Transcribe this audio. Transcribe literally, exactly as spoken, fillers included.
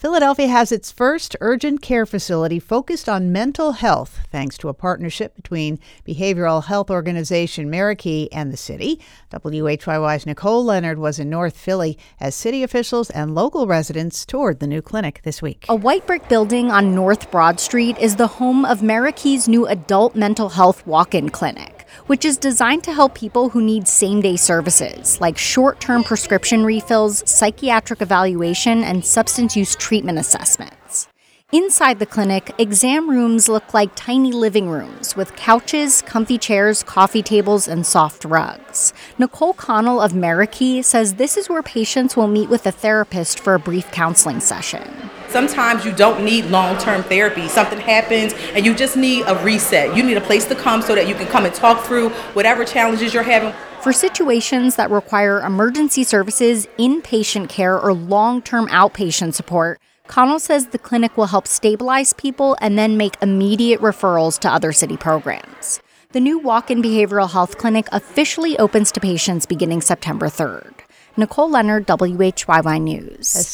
Philadelphia has its first urgent care facility focused on mental health, thanks to a partnership between behavioral health organization Marikey and the city. W H Y Y's Nicole Leonard was in North Philly as city officials and local residents toured the new clinic this week. A white brick building on North Broad Street is the home of Marikey's new adult mental health walk-in clinic, which is designed to help people who need same-day services like short-term prescription refills, psychiatric evaluation, and substance use treatment assessments. Inside the clinic, exam rooms look like tiny living rooms with couches, comfy chairs, coffee tables, and soft rugs. Nicole Connell of Marikey says this is where patients will meet with a therapist for a brief counseling session. Sometimes you don't need long-term therapy. Something happens and you just need a reset. You need a place to come so that you can come and talk through whatever challenges you're having. For situations that require emergency services, inpatient care, or long-term outpatient support, Connell says the clinic will help stabilize people and then make immediate referrals to other city programs. The new walk-in behavioral health clinic officially opens to patients beginning September third. Nicole Leonard, W H Y Y News.